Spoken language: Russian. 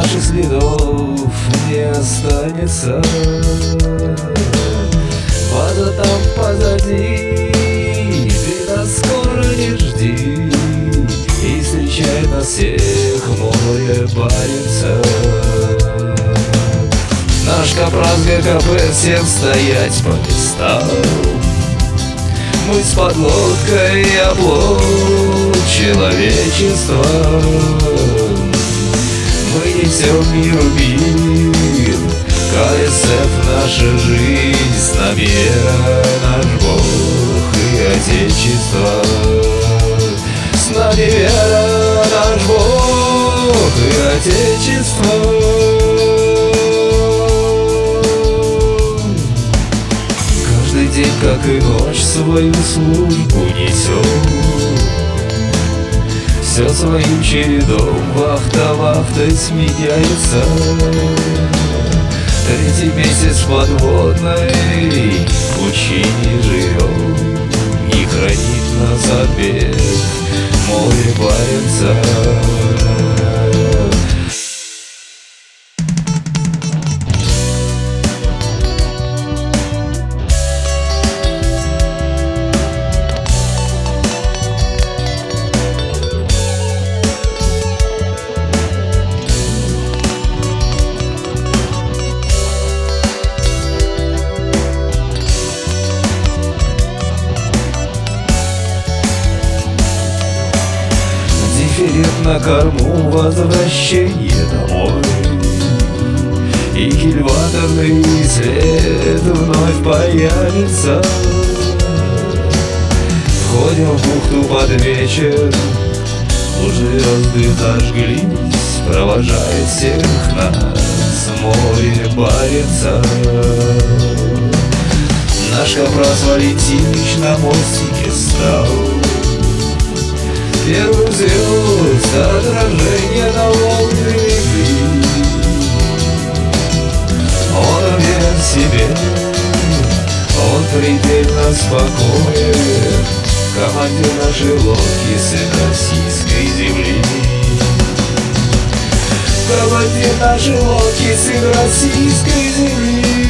Наших следов не останется. Вода там позади, ты нас скоро не жди. И встречает нас всех море Баренца. Наш Капрал ГКП всем стоять по местам. Мы с подлодкой оплот человечества. Мы несем миру мир, КСФ наша жизнь, с нами вера, наш Бог и Отечество. С нами вера, наш Бог и Отечество. Каждый день, как и ночь, свою службу несем. Все своим чередом, вахта вахтой сменяется. Третий месяц в подводной пучине живем. И хранит нас от бед море Баренца. Дифферент на корму, возвращение домой. И кильваторный след вновь появится. Входим в бухту под вечер, лужи звезды зажглись, провожает всех нас море Баренца. Наш Капрал Валентиныч на мостике стал. Первых звезд отражение на волны легли. Он уверен в себе, он предельно спокоен. Командир нашей лодки, сын российской земли. Командир нашей лодки, сын российской земли.